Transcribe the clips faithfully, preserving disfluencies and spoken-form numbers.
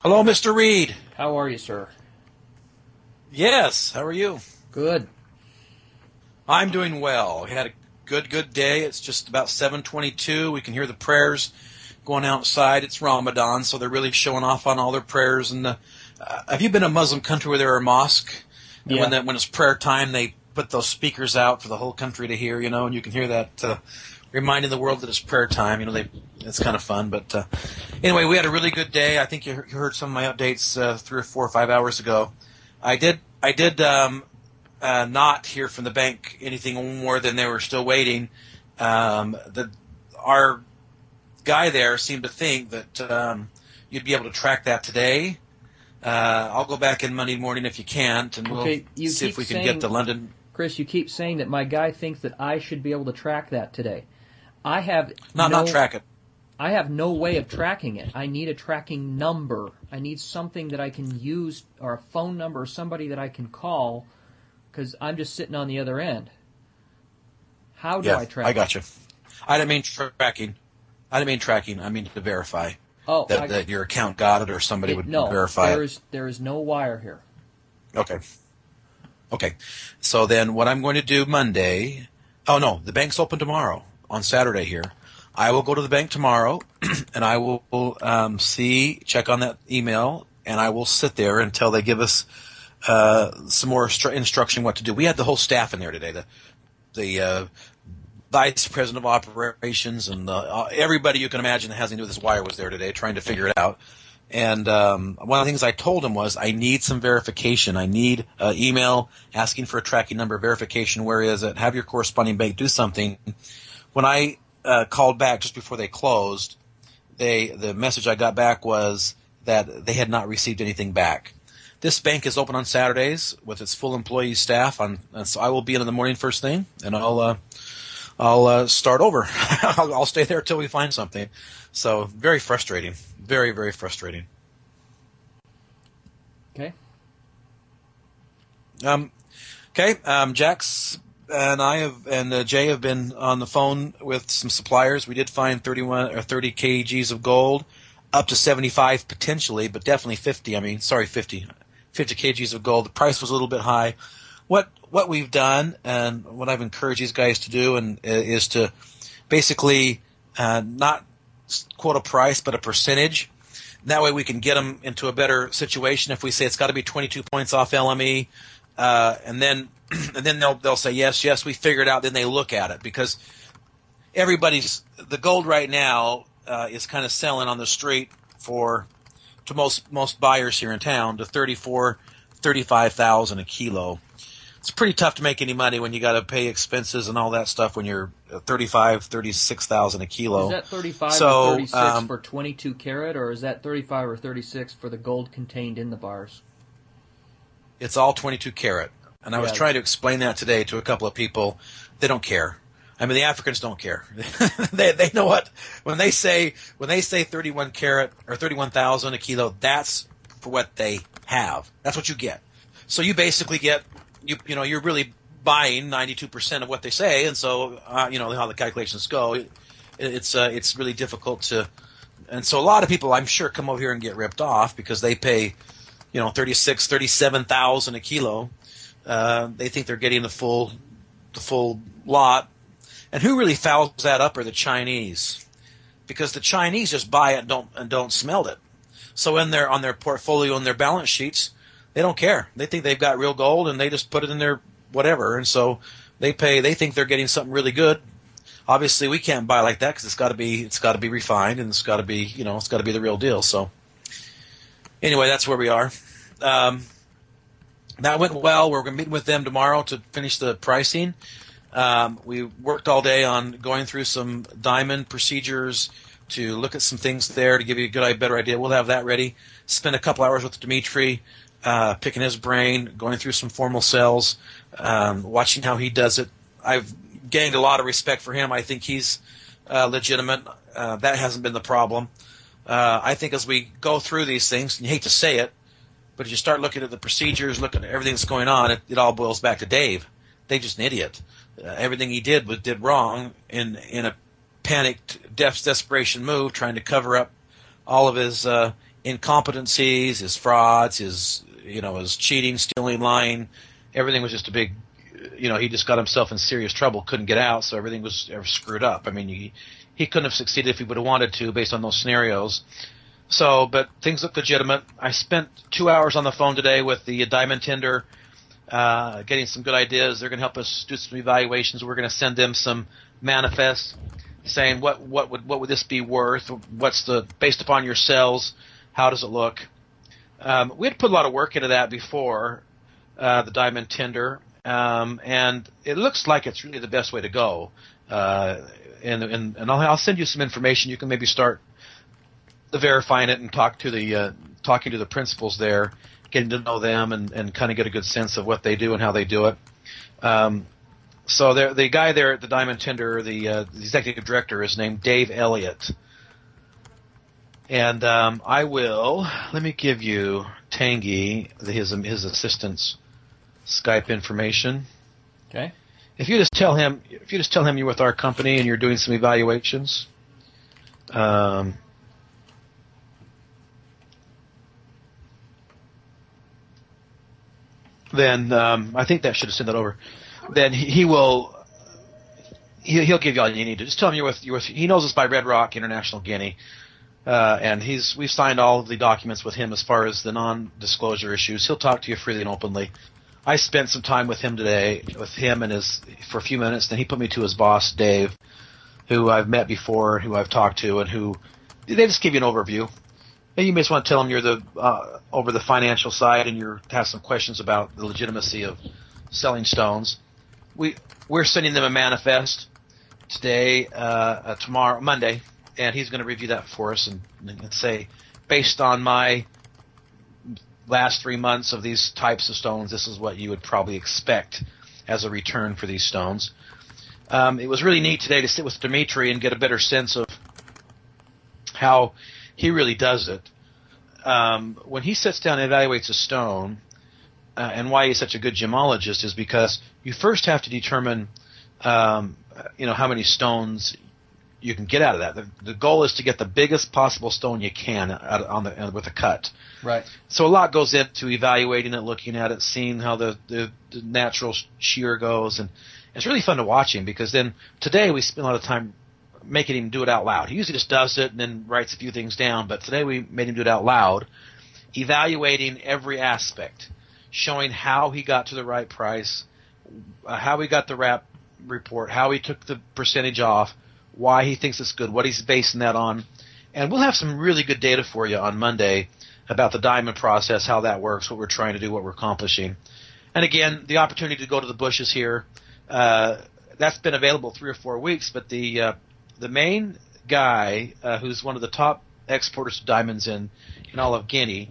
Hello, Mister Reed. How are you, sir? Yes, how are you? Good. I'm doing well. We had a good, good day. It's just about seven twenty-two. We can hear the prayers going outside. It's Ramadan, so they're really showing off on all their prayers. And the, uh, have you been in a Muslim country where there are mosques? And Yeah. when, that, when it's prayer time, they put those speakers out for the whole country to hear, you know, and you can hear that uh, reminding the world that it's prayer time. You know, they it's kind of fun. But uh, anyway, we had a really good day. I think you you heard some of my updates uh, three or four or five hours ago. I did I did um, uh, not hear from the bank anything more than they were still waiting. Um, the our guy there seemed to think that um, you'd be able to track that today. Uh, I'll go back in Monday morning if you can't, and we'll Okay, you see keep if we can saying- get to London. Chris, you keep saying that my guy thinks that I should be able to track that today. I have Not no, not track it. I have no way of tracking it. I need a tracking number. I need something that I can use, or a phone number, or somebody that I can call, because I'm just sitting on the other end. How do Yeah, I track I it? got you. I didn't mean tracking. I didn't mean tracking. I mean to verify Oh, that, I, that your account got it or somebody it, would no, verify there it. is there is no wire here. Okay. Okay. So then what I'm going to do Monday, oh no, the bank's open tomorrow on Saturday here. I will go to the bank tomorrow and I will um, see, check on that email, and I will sit there until they give us uh, some more stru- instruction what to do. We had the whole staff in there today, the, the uh, vice president of operations and uh, everybody you can imagine that has to do with this wire was there today trying to figure it out. And um, one of the things I told him was, I need some verification. I need an email asking for a tracking number verification. Where is it? Have your corresponding bank do something. When I uh, called back just before they closed, they the message I got back was that they had not received anything back. This bank is open on Saturdays with its full employee staff, on, and so I will be in in the morning first thing, and I'll uh, I'll uh, start over. I'll, I'll stay there till we find something. So very frustrating. Very, very frustrating. Okay. Um, okay. Um, Jax and I have and uh, Jay have been on the phone with some suppliers. We did find thirty-one or thirty kilograms of gold, up to seventy-five potentially, but definitely fifty. I mean, sorry, fifty, fifty kilograms of gold. The price was a little bit high. What what we've done and what I've encouraged these guys to do and uh, is to basically uh, not quote a price, but a percentage. That way we can get them into a better situation. If we say it's got to be twenty-two points off L M E, uh, and then and then they'll they'll say yes, yes, we figured it out. Then they look at it because everybody's the gold right now uh, is kind of selling on the street for to most most buyers here in town to thirty-four, thirty-five thousand a kilo. It's pretty tough to make any money when you got to pay expenses and all that stuff when you're thirty-five, thirty-six thousand a kilo. Is that thirty-five so, or thirty-six um, for twenty-two karat, or is that thirty-five or thirty-six for the gold contained in the bars? It's all twenty-two karat. And I was Yeah. trying to explain that today to a couple of people. They don't care. I mean, the Africans don't care. they they know what when they say when they say thirty-one karat or thirty-one thousand a kilo. That's for what they have. That's what you get. So you basically get you you know you're really buying ninety-two percent of what they say, and so uh, you know how the calculations go. It, it's uh, it's really difficult to, and so a lot of people I'm sure come over here and get ripped off because they pay, you know, thirty-six, thirty-seven thousand a kilo. Uh, they think they're getting the full the full lot, and who really fouls that up are the Chinese, because the Chinese just buy it and don't and don't smelt it. So in their on their portfolio and their balance sheets, they don't care. They think they've got real gold and they just put it in their whatever, and so they pay. They think they're getting something really good. Obviously, we can't buy like that because it's got to be it's got to be refined and it's got to be you know it's got to be the real deal. So anyway, that's where we are. Um, that went well. We're going to meet with them tomorrow to finish the pricing. Um, we worked all day on going through some diamond procedures to look at some things there to give you a good, better idea. We'll have that ready. Spend a couple hours with Dimitri, uh, picking his brain, going through some formal cells, um, watching how he does it. I've gained a lot of respect for him. I think he's uh, legitimate. Uh, that hasn't been the problem. Uh, I think as we go through these things, and you hate to say it, but as you start looking at the procedures, looking at everything that's going on, it, it all boils back to Dave. Dave's just an idiot. Uh, everything he did was did wrong in in a panicked, des- desperation move, trying to cover up all of his uh, incompetencies, his frauds, his you know his cheating, stealing, lying. Everything was just a big, you know, he just got himself in serious trouble, couldn't get out, so everything was screwed up. I mean, he he couldn't have succeeded if he would have wanted to, based on those scenarios. So, but things look legitimate. I spent two hours on the phone today with the Diamond Tender, uh, getting some good ideas. They're going to help us do some evaluations. We're going to send them some manifests saying what what would what would this be worth? What's the based upon your sales? How does it look? Um, we had put a lot of work into that before uh, the Diamond Tender, um, and it looks like it's really the best way to go. Uh, and and, and I'll, I'll send you some information. You can maybe start verifying it and talk to the uh, talking to the principals there, getting to know them and, and kind of get a good sense of what they do and how they do it. Um, so the guy there at the Diamond Tender, the, uh, the executive director, is named Dave Elliott. And um, I will let me give you Tanguy, his his assistant's Skype information. Okay. If you just tell him, if you just tell him you're with our company and you're doing some evaluations, um, then um, I think that should have sent that over. Then he, he will. He, he'll give you all you need to. Just tell him you're with. You're with he knows us by Red Rock International Guinea. Uh, and he's we've signed all of the documents with him as far as the non-disclosure issues. He'll talk to you freely and openly. I spent some time with him today, with him and his for a few minutes. Then he put me to his boss, Dave, who I've met before, who I've talked to, and who they just give you an overview. And you may just want to tell him you're the uh, over the financial side, and you have some questions about the legitimacy of selling stones. We we're sending them a manifest today, uh, uh, tomorrow, Monday. And he's going to review that for us and, and say, based on my last three months of these types of stones, this is what you would probably expect as a return for these stones. Um, it was really neat today to sit with Dimitri and get a better sense of how he really does it. Um, when he sits down and evaluates a stone, uh, and why he's such a good gemologist is because you first have to determine, um, you know, how many stones you can get out of that. The, the goal is to get the biggest possible stone you can out on the with a cut. Right. So a lot goes into evaluating it, looking at it, seeing how the, the, the natural shear goes, and it's really fun to watch him because then today we spent a lot of time making him do it out loud. He usually just does it and then writes a few things down, but today we made him do it out loud, evaluating every aspect, showing how he got to the right price, uh, how he got the wrap report, how he took the percentage off, why he thinks it's good, what he's basing that on. And we'll have some really good data for you on Monday about the diamond process, how that works, what we're trying to do, what we're accomplishing. And again, the opportunity to go to the bushes here, uh, that's been available three or four weeks, but the uh, the main guy uh, who's one of the top exporters of diamonds in, in all of Guinea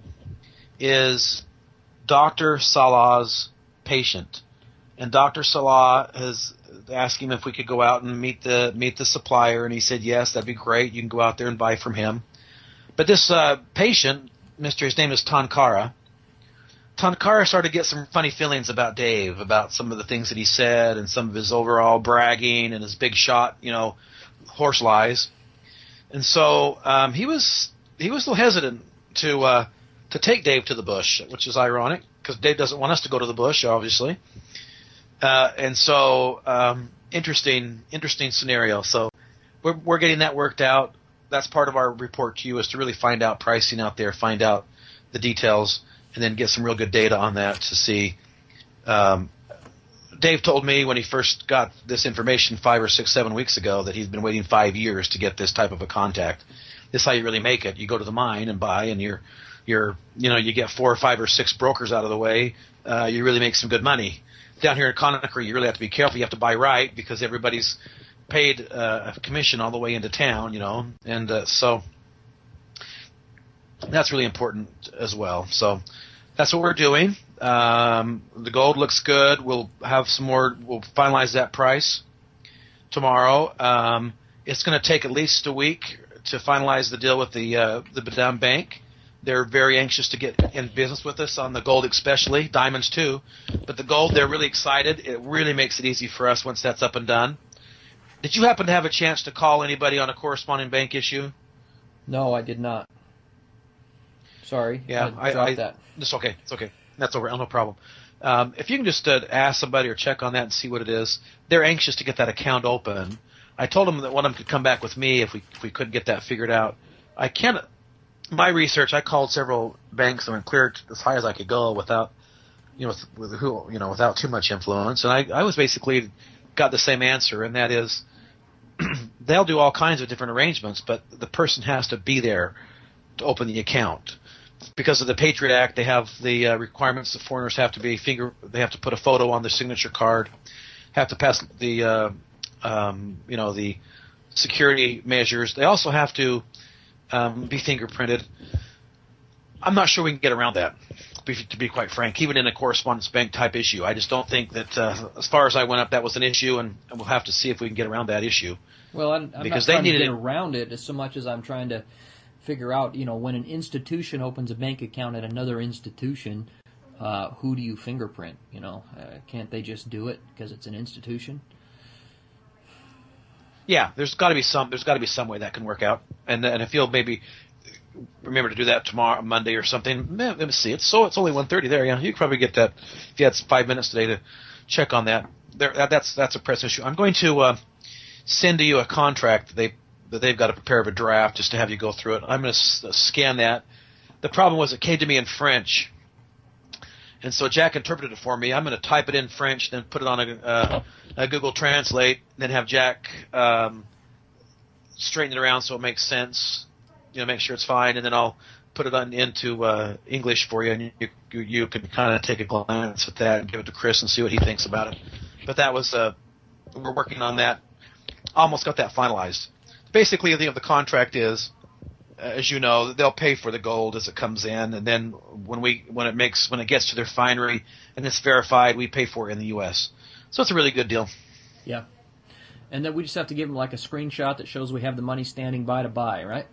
is Doctor Salah's patient. And Doctor Salah has asked him if we could go out and meet the meet the supplier, and he said yes, that'd be great. You can go out there and buy from him. But this uh, patient, Mister his name is Tankara. Tankara started to get some funny feelings about Dave, about some of the things that he said, and some of his overall bragging and his big shot, you know, horse lies. And so um, he was he was a little hesitant to uh, to take Dave to the bush, which is ironic because Dave doesn't want us to go to the bush, obviously. Uh, and so, um, interesting, interesting scenario. So we're, we're getting that worked out. That's part of our report to you is to really find out pricing out there, find out the details, and then get some real good data on that to see. Um, Dave told me when he first got this information five or six, seven weeks ago that he's been waiting five years to get this type of a contact. This is how you really make it. You go to the mine and buy, and you're, you're, you know, you get four or five or six brokers out of the way. Uh, you really make some good money. Down here in Conakry, you really have to be careful. You have to buy right because everybody's paid uh, a commission all the way into town, you know, and uh, so that's really important as well. So that's what we're doing. Um, the gold looks good. We'll have some more. We'll finalize that price tomorrow. Um, it's going to take at least a week to finalize the deal with the uh, the Badam Bank. They're very anxious to get in business with us on the gold especially, diamonds too. But the gold, they're really excited. It really makes it easy for us once that's up and done. Did you happen to have a chance to call anybody on a corresponding bank issue? No, I did not. Sorry. Yeah, I, dropped I, that. It's okay. It's okay. That's over. No problem. Um, if you can just uh, ask somebody or check on that and see what it is, they're anxious to get that account open. I told them that one of them could come back with me if we if we couldn't get that figured out. I can't. My research, I called several banks and cleared as high as I could go without, you know, with, with who, you know, without too much influence. And I, I was basically got the same answer, and that is, they'll do all kinds of different arrangements, but the person has to be there to open the account. Because of the Patriot Act, they have the uh, requirements that foreigners have to be finger, they have to put a photo on their signature card, have to pass the, uh, um, you know, the security measures. They also have to um, be fingerprinted. I'm not sure we can get around that, to be, to be quite frank, even in a correspondence bank type issue. I just don't think that, uh, as far as I went up, that was an issue, and, and we'll have to see if we can get around that issue. Well, I'm, I'm because not trying they to get it. around it as so much as I'm trying to figure out, you know, when an institution opens a bank account at another institution, uh, who do you fingerprint? You know, uh, can't they just do it because it's an institution? Yeah, there's got to be some. There's got to be some way that can work out, and and if you'll maybe remember to do that tomorrow, Monday or something. Let me see. It's so it's only one thirty there. Yeah, you could probably get that if you had five minutes today to check on that. There, that that's that's a press issue. I'm going to uh, send to you a contract that they that they've got to prepare of a draft just to have you go through it. I'm going to s- scan that. The problem was it came to me in French, and so Jack interpreted it for me. I'm going to type it in French, then put it on a, uh, a Google Translate, then have Jack um, straighten it around so it makes sense. You know, make sure it's fine, and then I'll put it on into uh, English for you, and you you, you can kind of take a glance at that and give it to Chris and see what he thinks about it. But that was uh, we're working on that. Almost got that finalized. Basically, the the contract is, uh, as you know, they'll pay for the gold as it comes in, and then when we when it makes when it gets to their refinery and it's verified, we pay for it in the U S. So it's a really good deal. Yeah, and then we just have to give them like a screenshot that shows we have the money standing by to buy, right?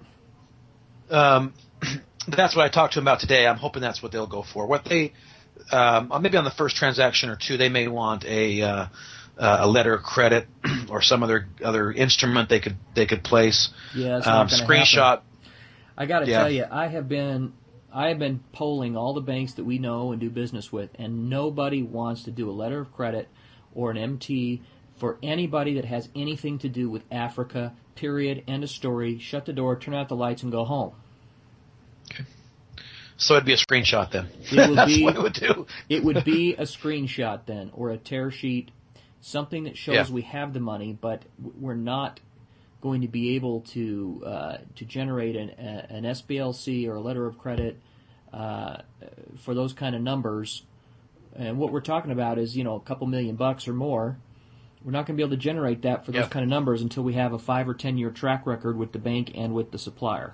Um, that's what I talked to them about today. I'm hoping that's what they'll go for. What they, um, maybe on the first transaction or two, they may want a uh, uh, a letter of credit or some other other instrument they could they could place. Yeah, it's um, not gonna screenshot. happen. I got to Yeah. tell you, I have been I have been polling all the banks that we know and do business with, and nobody wants to do a letter of credit or an M T for anybody that has anything to do with Africa. Period. End of story. Shut the door, turn out the lights, and go home. Okay. So it'd be a screenshot then. It would That's be, what it would do. It would be a screenshot then, or a tear sheet, something that shows Yeah. we have the money, but we're not going to be able to uh, to generate an, a, an S B L C or a letter of credit uh, for those kind of numbers. And what we're talking about is, you know, a couple million bucks or more. We're not going to be able to generate that for those Yep. kind of numbers until we have a five or ten year track record with the bank and with the supplier.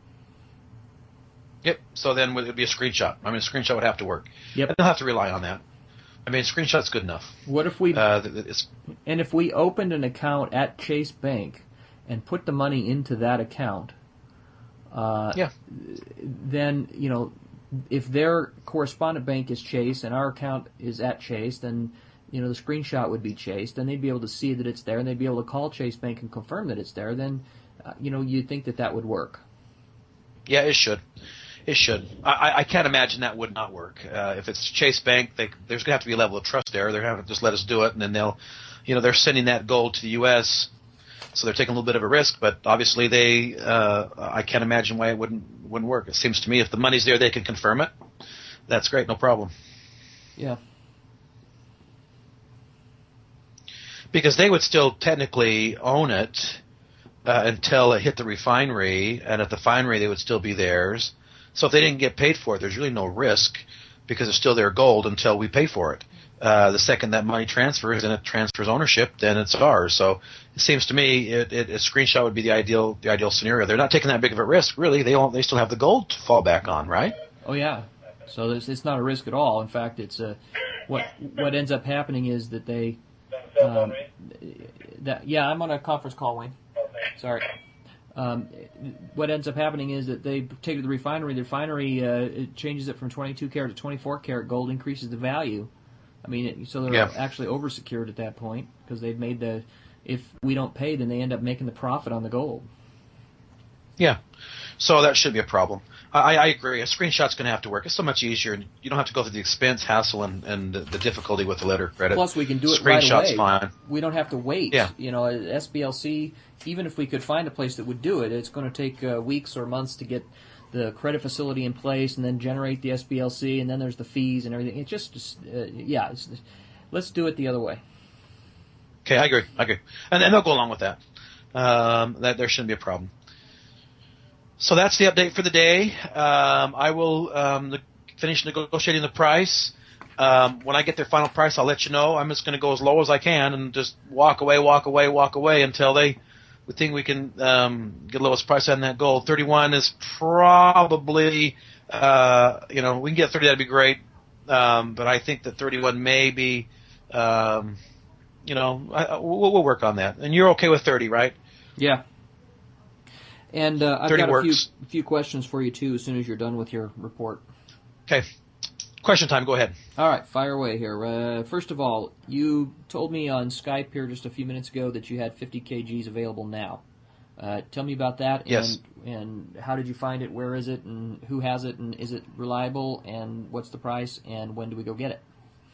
Yep. So then it would be a screenshot. I mean, a screenshot would have to work. Yep. And they'll have to rely on that. I mean, a screenshot's good enough. What if we Uh, th- th- it's, and if we opened an account at Chase Bank and put the money into that account? Uh, yeah. Then, you know, if their correspondent bank is Chase and our account is at Chase, then, you know, the screenshot would be Chase. Then they'd be able to see that it's there, and they'd be able to call Chase Bank and confirm that it's there. Then, uh, you know, you'd think that that would work. Yeah, it should. It should. I, I can't imagine that would not work. Uh, if it's Chase Bank, they, there's going to have to be a level of trust there. They're going to have to just let us do it, and then they'll, you know, they're sending that gold to the U S, so they're taking a little bit of a risk. But obviously, they, uh, I can't imagine why it wouldn't wouldn't work. It seems to me if the money's there, they can confirm it. That's great, no problem. Yeah. Because they would still technically own it uh, until it hit the refinery, and at the refinery they would still be theirs. So if they didn't get paid for it, there's really no risk because it's still their gold until we pay for it. Uh, the second that money transfers and it transfers ownership, then it's ours. So it seems to me it, it, a screenshot would be the ideal the ideal scenario. They're not taking that big of a risk, really. They don't, they still have the gold to fall back on, right? Oh yeah. So it's, it's not a risk at all. In fact, it's a what what ends up happening is that they um, that yeah, I'm on a conference call, Wayne. Sorry. Um, what ends up happening is that they take it to the refinery. The refinery uh, it changes it from twenty-two karat to twenty-four karat gold, increases the value. I mean, it, so they're Yeah. actually oversecured at that point because they've made the. If we don't pay, then they end up making the profit on the gold. Yeah. So that should be a problem. I, I agree. A screenshot's going to have to work. It's so much easier, and you don't have to go through the expense, hassle, and, and the difficulty with the letter of credit. Plus, we can do it right Screenshot's away. fine. We don't have to wait. Yeah. You know, S B L C, even if we could find a place that would do it, it's going to take uh, weeks or months to get the credit facility in place and then generate the S B L C, and then there's the fees and everything. It's just, uh, yeah, it's, let's do it the other way. Okay, I agree. I agree. And, and they'll go along with that. Um, that there shouldn't be a problem. So that's the update for the day. Um, I will um, finish negotiating the price. Um, when I get their final price, I'll let you know. I'm just going to go as low as I can and just walk away, walk away, walk away until they we think we can um, get the lowest price on that gold. thirty-one is probably, uh, you know, we can get thirty, that'd be great. Um, but I think that thirty-one may be, um, you know, I, we'll, we'll work on that. And you're okay with thirty, right? Yeah. And uh, I've thirty got a few, works. few questions for you, too, as soon as you're done with your report. Okay. Question time. Go ahead. All right, fire away here. Uh, first of all, you told me on Skype here just a few minutes ago that you had fifty kilograms available now. Uh, tell me about that. Yes. And, and how did you find it? Where is it? And who has it? And is it reliable? And what's the price? And when do we go get it?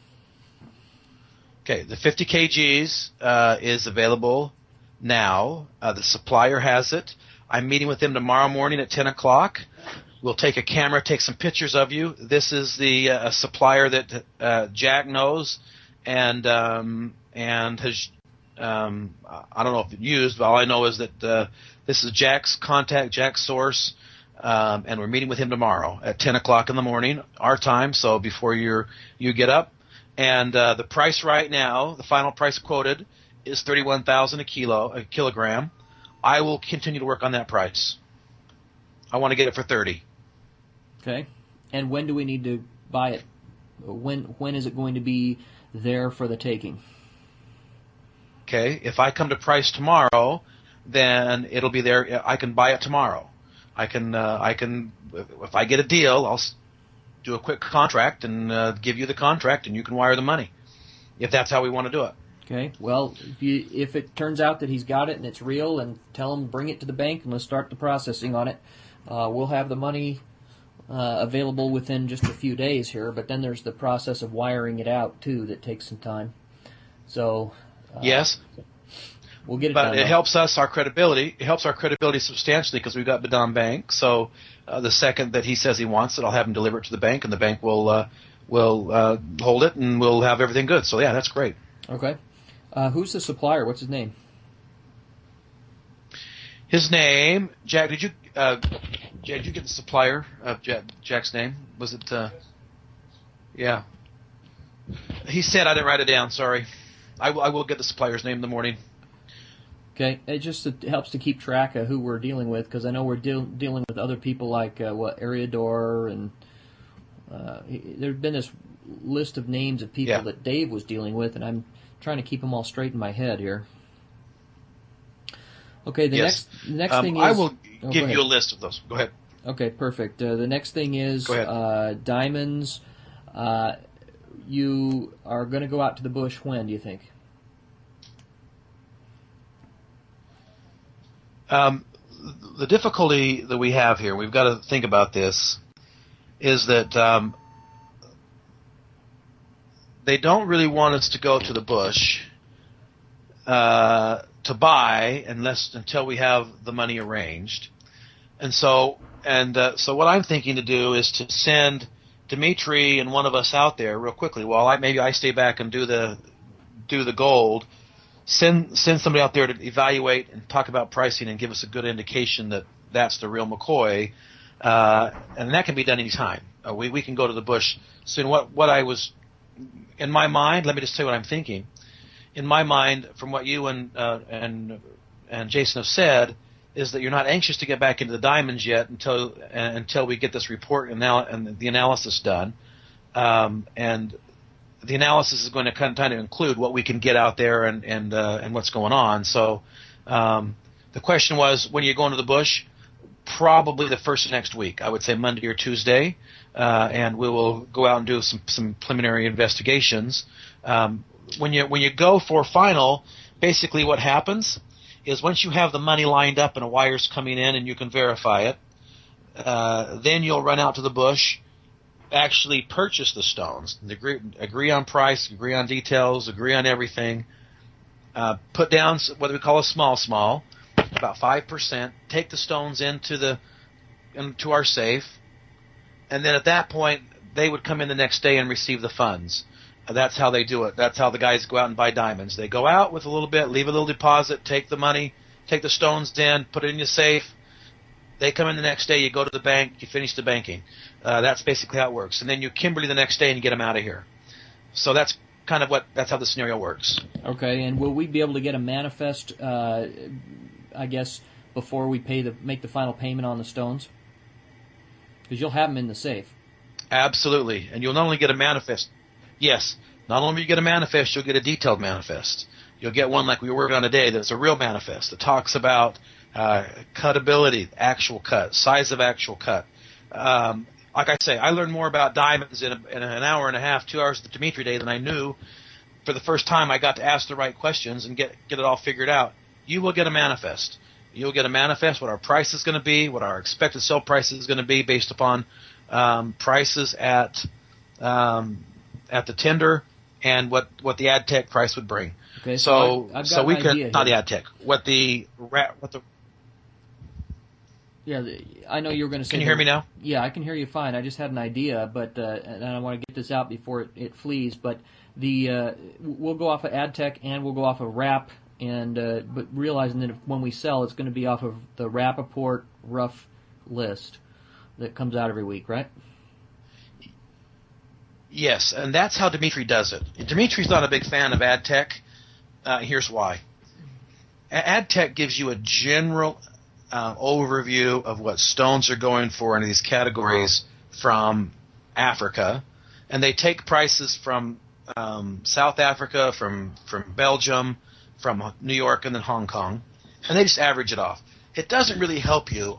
Okay, the fifty kilograms uh, is available now. Uh, the supplier has it. I'm meeting with them tomorrow morning at ten o'clock. We'll take a camera, take some pictures of you. This is the uh, supplier that uh, Jack knows and um, and has, um, I don't know if it's used, but all I know is that uh, this is Jack's contact, Jack's source, um, and we're meeting with him tomorrow at ten o'clock in the morning, our time, so before you're, you get up. And uh, the price right now, the final price quoted, is thirty-one thousand dollars a kilo, a kilogram. I will continue to work on that price. I want to get it for thirty. Okay. And when do we need to buy it? When when is it going to be there for the taking? Okay. If I come to price tomorrow, then it'll be there. I can buy it tomorrow. I can uh, I can if I get a deal, I'll s- do a quick contract and uh, give you the contract, and you can wire the money. If that's how we want to do it. Okay. Well, if you if it turns out that he's got it and it's real, and tell him bring it to the bank and let's start the processing on it. Uh, we'll have the money uh, available within just a few days here, but then there's the process of wiring it out too that takes some time. So uh, yes, we'll get it but done. it though. helps us our credibility. It helps our credibility substantially because we've got Badam Bank. So uh, the second that he says he wants it, I'll have him deliver it to the bank, and the bank will uh, will uh, hold it, and we'll have everything good. So yeah, that's great. Okay. Uh, who's the supplier? What's his name? His name, Jack. Did you, uh, Jack, did you get the supplier of Jack, Jack's name? Was it? Uh, yeah. He said I didn't write it down. Sorry. I will, I will get the supplier's name in the morning. Okay, it just it helps to keep track of who we're dealing with, because I know we're deal, dealing with other people like uh, what Ariador, and uh, there's been this list of names of people Yeah. that Dave was dealing with, and I'm trying to keep them all straight in my head here. Okay, the Yes. next next Um, thing is I will oh, give go you a ahead. list of those. Go ahead. Okay, perfect. Uh, the next thing is Go ahead. uh, diamonds. Uh, you are going to go out to the bush when, do you think? Um, the difficulty that we have here, we've got to think about this, is that um, they don't really want us to go to the bush uh, to buy unless until we have the money arranged, and so and uh, so what I'm thinking to do is to send Dimitri and one of us out there real quickly. While I maybe I stay back and do the do the gold. Send send somebody out there to evaluate and talk about pricing and give us a good indication that that's the real McCoy, uh, and that can be done anytime. Uh, we we can go to the bush soon. What what I was in my mind, let me just tell you what I'm thinking. In my mind, from what you and uh, and and Jason have said, is that you're not anxious to get back into the diamonds yet until uh, until we get this report and, now, and the analysis done, um, and. The analysis is going to kind of include what we can get out there and and uh, and what's going on. So um, the question was, when are you going to the bush? Probably the first of next week. I would say Monday or Tuesday, uh, and we will go out and do some some preliminary investigations. Um, when you when you go for final, basically what happens is once you have the money lined up and a wire's coming in and you can verify it, uh, then you'll run out to the bush, actually purchase the stones, agree, agree on price, agree on details, agree on everything, uh, put down what we call a small small, about five percent, take the stones into the into our safe, and then at that point they would come in the next day and receive the funds. That's how they do it. That's how the guys go out and buy diamonds. They go out with a little bit, leave a little deposit, take the money, take the stones in, put it in your safe. They come in the next day, you go to the bank, you finish the banking. Uh, that's basically how it works. And then you Kimberly the next day and you get them out of here. So that's kind of what, that's how the scenario works. Okay, and will we be able to get a manifest, uh, I guess, before we pay the make the final payment on the stones? Because you'll have them in the safe. Absolutely. And you'll not only get a manifest, yes, not only will you get a manifest, you'll get a detailed manifest. You'll get one like we were working on today that's a real manifest that talks about uh, cutability, actual cut, size of actual cut. Um, like I say, I learned more about diamonds in, a, in an hour and a half, two hours at the Dimitri Day than I knew. For the first time, I got to ask the right questions and get get it all figured out. You will get a manifest. You'll get a manifest, what our price is going to be, what our expected sale price is going to be based upon um, prices at um, at the tender and what, what the ad tech price would bring. Okay, so so I've, I've got so we an can idea not here. the ad tech, what the what the Yeah, the- I know you were going to say. Can you the- hear me now? Yeah, I can hear you fine. I just had an idea, but uh, and I want to get this out before it, it flees. But the uh, we'll go off of AdTech and we'll go off of Wrap, and uh, but realizing that if, when we sell, it's going to be off of the Rappaport rough list that comes out every week, right? Yes, and that's how Dimitri does it. Dimitri's not a big fan of ad tech. Uh, here's why. A- Ad tech gives you a general uh, overview of what stones are going for in these categories from Africa, and they take prices from um, South Africa, from from Belgium, from New York, and then Hong Kong, and they just average it off. It doesn't really help you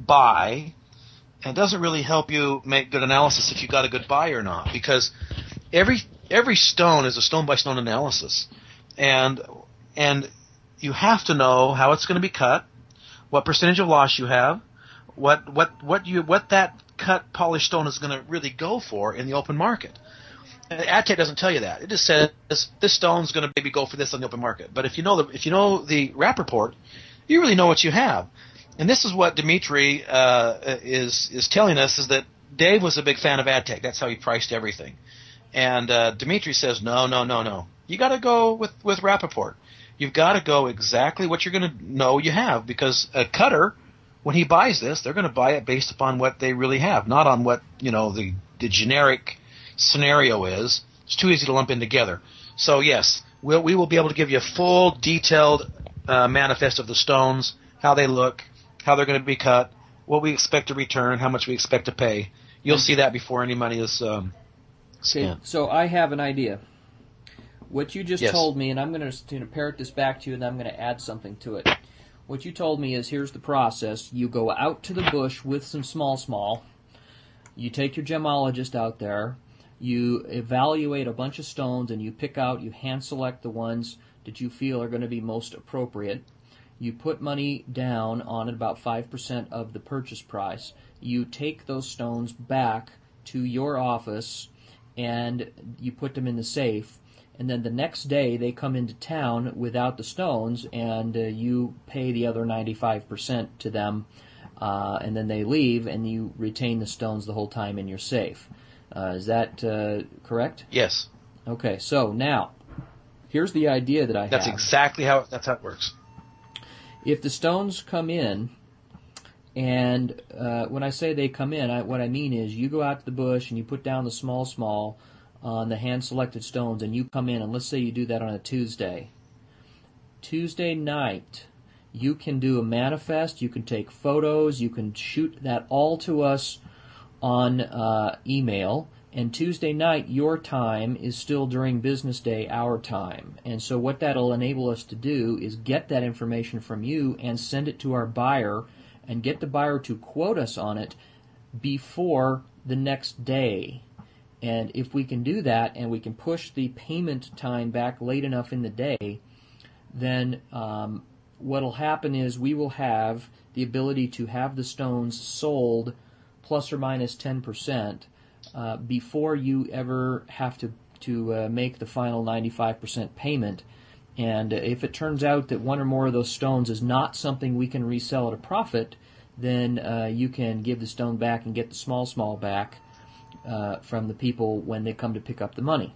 buy. And it doesn't really help you make good analysis if you got a good buy or not, because every every stone is a stone by stone analysis, and and you have to know how it's going to be cut, what percentage of loss you have, what what what you what that cut polished stone is going to really go for in the open market. And AdTech doesn't tell you that. It just says this stone's going to maybe go for this on the open market. But if you know the if you know the Wrap report, you really know what you have. And this is what Dimitri uh, is is telling us, is that Dave was a big fan of AdTech. That's how he priced everything. And uh, Dimitri says, no, no, no, no. You got to go with, with Rappaport. You've got to go exactly what you're going to know you have, because a cutter, when he buys this, they're going to buy it based upon what they really have, not on what, you know, the, the generic scenario is. It's too easy to lump in together. So, yes, we'll, we will be able to give you a full, detailed uh, manifest of the stones, how they look, how they're going to be cut, what we expect to return, how much we expect to pay. You'll see that before any money is um, spent. Okay, so I have an idea. What you just Yes. told me, and I'm going to parrot this back to you, and I'm going to add something to it. What you told me is, here's the process. You go out to the bush with some small, small. You take your gemologist out there. You evaluate a bunch of stones, and you pick out, you hand select the ones that you feel are going to be most appropriate. You put money down on it, about five percent of the purchase price. You take those stones back to your office, and you put them in the safe. And then the next day, they come into town without the stones, and uh, you pay the other ninety-five percent to them. Uh, and then they leave, and you retain the stones the whole time in your safe. Uh, is that uh, correct? Yes. Okay, so now, here's the idea that I That's have. exactly how that's how it works. If the stones come in, and uh, when I say they come in, I, what I mean is you go out to the bush and you put down the small, small on the hand-selected stones, and you come in, and let's say you do that on a Tuesday. Tuesday night, you can do a manifest, you can take photos, you can shoot that all to us on uh, email, and Tuesday night, your time is still during business day, our time. And so what that'll enable us to do is get that information from you and send it to our buyer and get the buyer to quote us on it before the next day. And if we can do that and we can push the payment time back late enough in the day, then um, what'll happen is we will have the ability to have the stones sold plus or minus ten percent uh, before you ever have to, to uh, make the final ninety-five percent payment. And if it turns out that one or more of those stones is not something we can resell at a profit, then uh, you can give the stone back and get the small, small back uh, from the people when they come to pick up the money.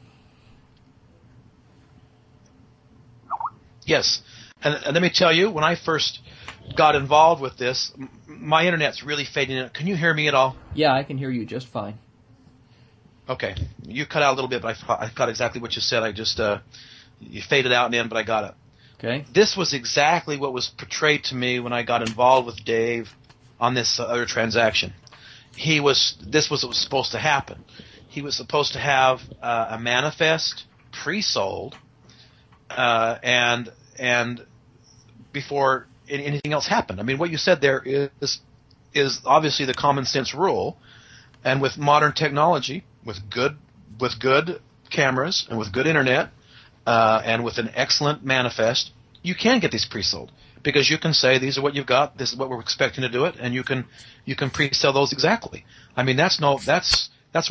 Yes. And, and let me tell you, when I first got involved with this, m- my internet's really fading in. Can you hear me at all? Yeah, I can hear you just fine. Okay. You cut out a little bit, but I, I got exactly what you said. I just, uh, you faded out and in, but I got it. Okay. This was exactly what was portrayed to me when I got involved with Dave on this other transaction. He was, this was what was supposed to happen. He was supposed to have uh, a manifest pre-sold, uh, and, and before anything else happened. I mean, what you said there is, is obviously the common sense rule, and with modern technology, with good, with good cameras and with good internet, Uh, and with an excellent manifest, you can get these pre-sold because you can say these are what you've got, this is what we're expecting to do it, and you can you can pre-sell those exactly. I mean, that's no that's that's.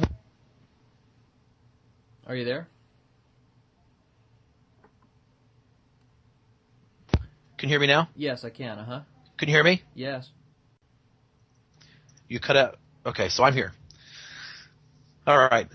Are you there? Can you hear me now? Yes, I can. Uh huh. Can you hear me? Yes. You cut out. Okay, so I'm here. All right.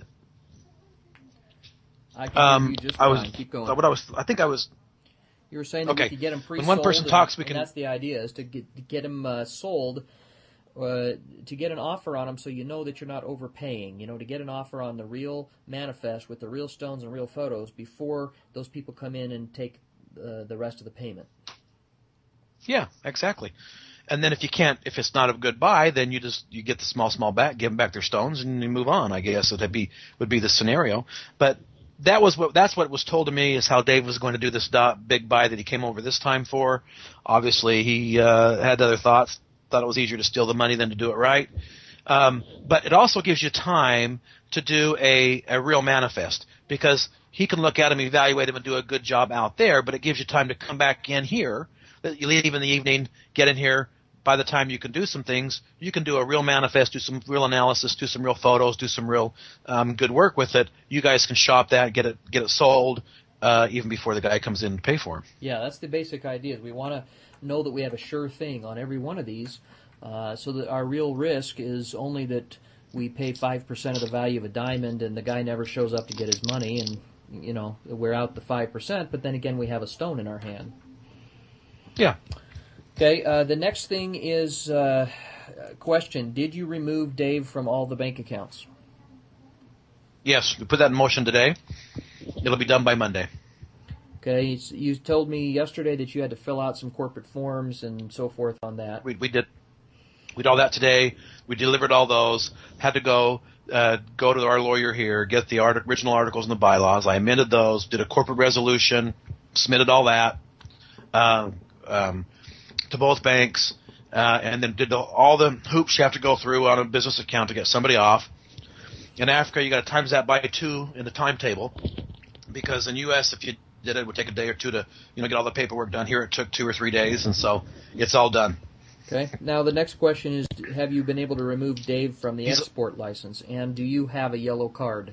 I can Um, hear you just I fine. was. Keep going. What I was. I think I was. You were saying that Okay. we could get them pre-sold. When one person and, talks, we and can- that's the idea, is to get, to get them uh, sold, uh, to get an offer on them so you know that you're not overpaying. You know, to get an offer on the real manifest with the real stones and real photos before those people come in and take uh, the rest of the payment. Yeah, exactly. And then if you can't, if it's not a good buy, then you just you get the small, small back, give them back their stones, and you move on. I guess that'd be would be the scenario. But that was what that's what was told to me is how Dave was going to do this dot, big buy that he came over this time for. Obviously, he uh, had other thoughts. Thought it was easier to steal the money than to do it right. Um, but it also gives you time to do a, a real manifest because he can look at him, evaluate him, and do a good job out there. But it gives you time to come back in here. You leave in the evening, get in here. By the time you can do some things, you can do a real manifest, do some real analysis, do some real photos, do some real um, good work with it. You guys can shop that, get it, get it sold, uh, even before the guy comes in to pay for him. Yeah, that's the basic idea. We want to know that we have a sure thing on every one of these, uh, so that our real risk is only that we pay five percent of the value of a diamond, and the guy never shows up to get his money, and you know we're out the five percent. But then again, we have a stone in our hand. Yeah. Okay, uh, the next thing is uh, question. Did you remove Dave from all the bank accounts? Yes, we put that in motion today. It'll be done by Monday. Okay, you told me yesterday that you had to fill out some corporate forms and so forth on that. We, we did we did all that today. We delivered all those. Had to go uh, go to our lawyer here, get the art, original articles and the bylaws. I amended those, did a corporate resolution, submitted all that. Uh, um, to both banks, uh, and then did the, all the hoops you have to go through on a business account to get somebody off. In Africa, you got to times that by two in the timetable, because in U S if you did it, it would take a day or two to you know get all the paperwork done. Here, it took two or three days, and so it's all done. Okay. Now the next question is: have you been able to remove Dave from the He's export license, and do you have a yellow card?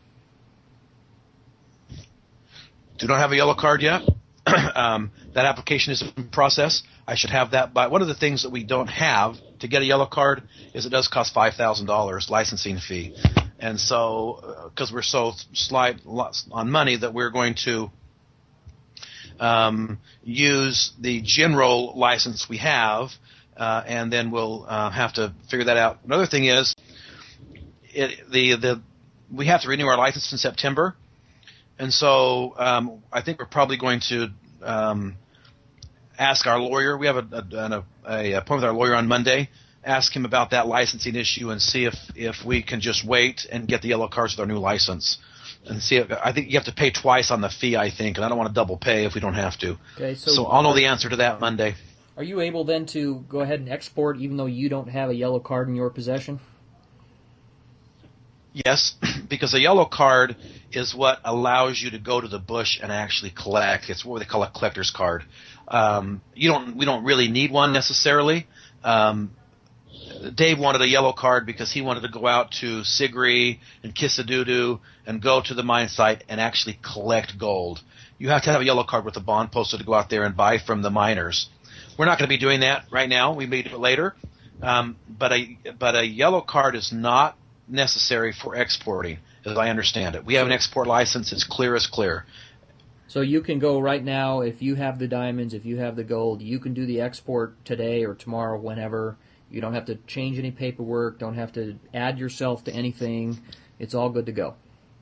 Do not have a yellow card yet. um, that application is in process. I should have that by. One of the things that we don't have to get a yellow card is it does cost five thousand dollars licensing fee, and so because uh, we're so slight on money that we're going to um, use the general license we have, uh, and then we'll uh, have to figure that out. Another thing is, it, the the we have to renew our license in September, and so um, I think we're probably going to. Um, ask our lawyer. We have a, a, a, a appointment with our lawyer on Monday. Ask him about that licensing issue and see if, if we can just wait and get the yellow cards with our new license. And see if, I think you have to pay twice on the fee, I think, and I don't want to double pay if we don't have to. Okay, so, so I'll know the answer to that Monday. Are you able then to go ahead and export even though you don't have a yellow card in your possession? Yes, because a yellow card is what allows you to go to the bush and actually collect. It's what they call a collector's card. Um, you don't, we don't really need one necessarily. Um, Dave wanted a yellow card because he wanted to go out to Sigri and Kissadudu and go to the mine site and actually collect gold. You have to have a yellow card with a bond posted to go out there and buy from the miners. We're not going to be doing that right now. We may do it later. Um, but a but a yellow card is not necessary for exporting, as I understand it. We have an export license. It's clear as clear. So you can go right now, if you have the diamonds, if you have the gold, you can do the export today or tomorrow, whenever. You don't have to change any paperwork, don't have to add yourself to anything. It's all good to go.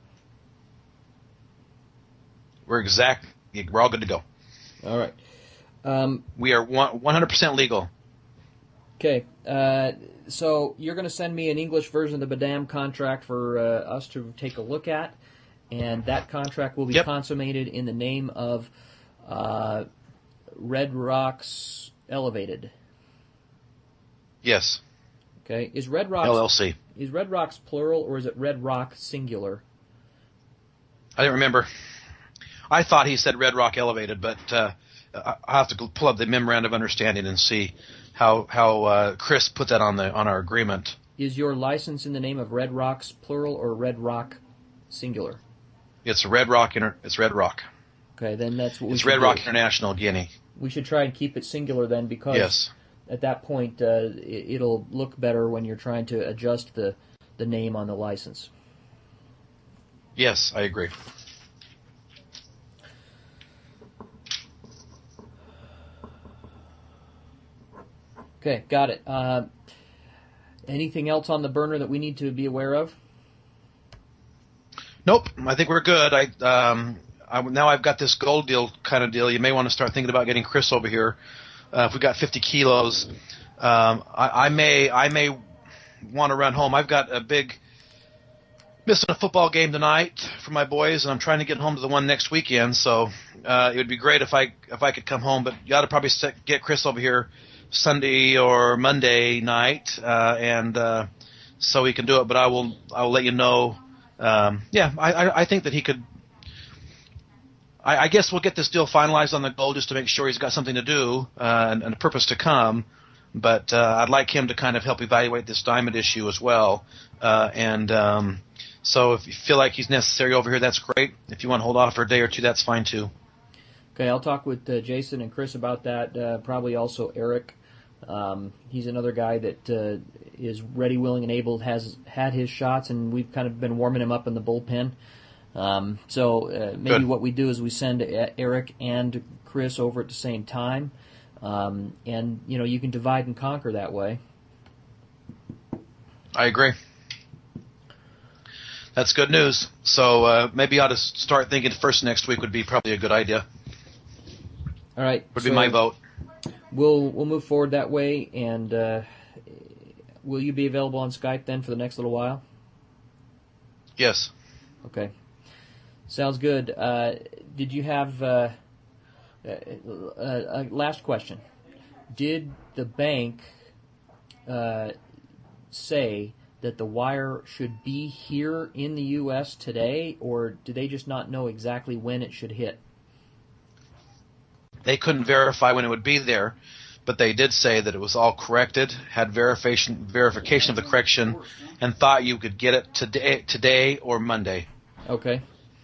We're exact. We're all good to go. All right. Um, we are one hundred percent legal. Okay. Uh, so you're going to send me an English version of the Badam contract for uh, us to take a look at, and that contract will be yep. consummated in the name of uh, Red Rocks Elevated. Yes. Okay. Is Red Rocks L L C. Is Red Rocks plural or is it Red Rock singular? I didn't remember. I thought he said Red Rock Elevated, but uh, I'll have to pull up the memorandum of understanding and see how how uh, Chris put that on the on our agreement. Is your license in the name of Red Rocks plural or Red Rock singular? It's Red Rock. Inter- it's Red Rock. Okay, then that's what we it's should Red do. Rock International Guinea. We should try and keep it singular then, because yes. at that point uh, it, it'll look better when you're trying to adjust the the name on the license. Yes, I agree. Okay, got it. Uh, anything else on the burner that we need to be aware of? Nope, I think we're good. I, um, I now I've got this gold deal kind of deal. You may want to start thinking about getting Chris over here. Uh, if we got fifty kilos, um, I, I may I may want to run home. I've got a big missing a football game tonight for my boys, and I'm trying to get home to the one next weekend. So uh, it would be great if I if I could come home. But you ought to probably set, get Chris over here Sunday or Monday night, uh, and uh, so he can do it. But I will I will let you know. Um, yeah, I, I, I think that he could. I, I guess we'll get this deal finalized on the gold just to make sure he's got something to do uh, and, and a purpose to come. But uh, I'd like him to kind of help evaluate this diamond issue as well. Uh, and um, so if you feel like he's necessary over here, that's great. If you want to hold off for a day or two, that's fine too. Okay, I'll talk with uh, Jason and Chris about that. Uh, probably also Eric. Um, he's another guy that uh, is ready, willing, and able, has had his shots, and we've kind of been warming him up in the bullpen. Um, so uh, maybe Good. What we do is we send Eric and Chris over at the same time, um, and you know you can divide and conquer that way. I agree. That's good news. So uh, maybe you ought to start thinking first next week would be probably a good idea. All right. Would so be my vote. We'll we'll move forward that way, and uh, will you be available on Skype then for the next little while? Yes. Okay. Sounds good. Uh, did you have uh, uh, uh, last question? Did the bank uh, say that the wire should be here in the U S today, or do they just not know exactly when it should hit? They couldn't verify when it would be there, but they did say that it was all corrected, had verification verification of the correction, and thought you could get it today, today or Monday. Okay.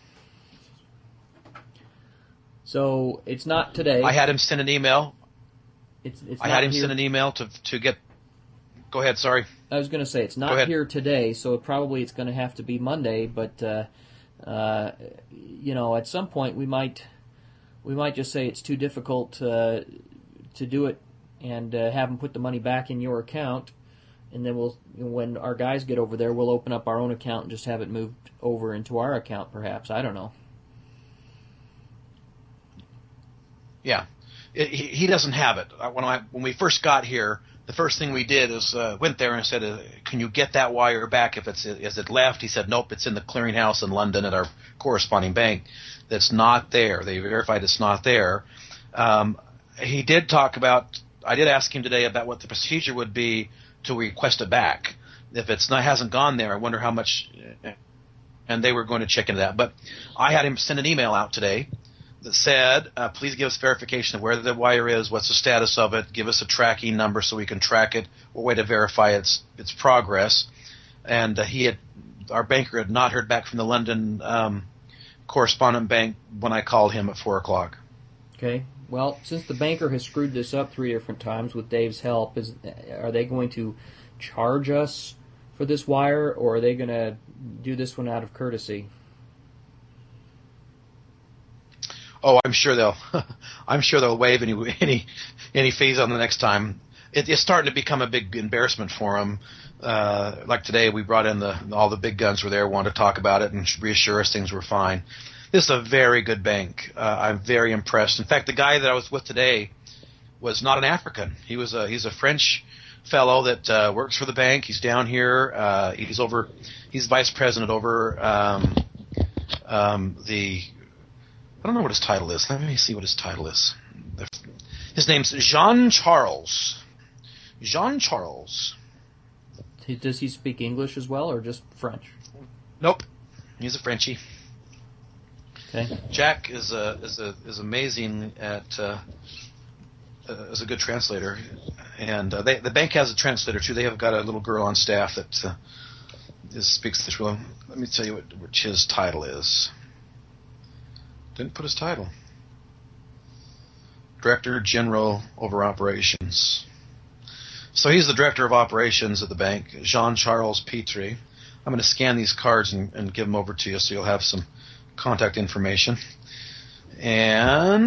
So it's not today. I had him send an email. It's, it's I not had him here. send an email to to get. Go ahead. Sorry. I was going to say it's not here today, so probably it's going to have to be Monday. But uh, uh, you know, at some point we might we might just say it's too difficult uh, to do it, and uh, have them put the money back in your account, and then we'll when our guys get over there, we'll open up our own account and just have it moved over into our account. Perhaps, I don't know. Yeah, it, he, he doesn't have it. When I when we first got here, the first thing we did is uh, went there and said, uh, "Can you get that wire back? If it's is it left?" He said, "Nope, it's in the clearinghouse in London at our corresponding bank. That's not there. They verified it's not there." Um, he did talk about. I did ask him today about what the procedure would be to request it back. if it's not hasn't gone there, I wonder how much. And they were going to check into that. But I had him send an email out today that said, uh, please give us verification of where the wire is, what's the status of it, give us a tracking number so we can track it, or way to verify its its progress. And uh, he had, our banker had not heard back from the London um, correspondent bank when I called him at four o'clock. Okay. Well, since the banker has screwed this up three different times with Dave's help, is are they going to charge us for this wire, or are they going to do this one out of courtesy? Oh, I'm sure they'll. I'm sure they'll waive any any any fees on the next time. It, it's starting to become a big embarrassment for them. Uh, like today, we brought in the all the big guns were there, wanted to talk about it and reassure us things were fine. This is a very good bank. Uh, I'm very impressed. In fact, the guy that I was with today was not an African. He was a he's a French fellow that uh, works for the bank. He's down here. Uh, he's over. He's vice president over um, um, the. I don't know what his title is. Let me see what his title is. His name's Jean Charles. Jean Charles. Does he speak English as well, or just French? Nope, he's a Frenchie. Okay. Jack is a is a is amazing at uh, uh, is a good translator, and uh, they, the bank has a translator too. They have got a little girl on staff that uh, is, speaks this real. Let me tell you what which his title is. Didn't put his title. Director General over Operations. So he's the Director of Operations at the bank, Jean-Charles Petrie. I'm going to scan these cards and, and give them over to you so you'll have some contact information. And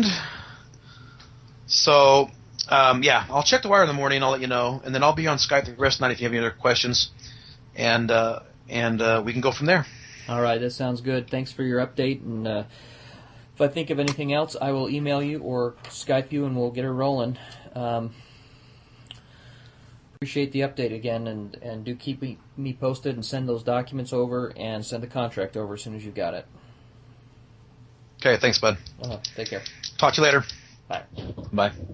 so, um, yeah, I'll check the wire in the morning. I'll let you know. And then I'll be on Skype the rest of the night if you have any other questions. And, uh, and uh, we can go from there. All right, that sounds good. Thanks for your update. And uh, if I think of anything else, I will email you or Skype you, and we'll get it rolling. Um, appreciate the update again, and, and do keep me, me posted and send those documents over and send the contract over as soon as you got it. Okay, thanks, bud. Uh-huh. Take care. Talk to you later. Bye. Bye.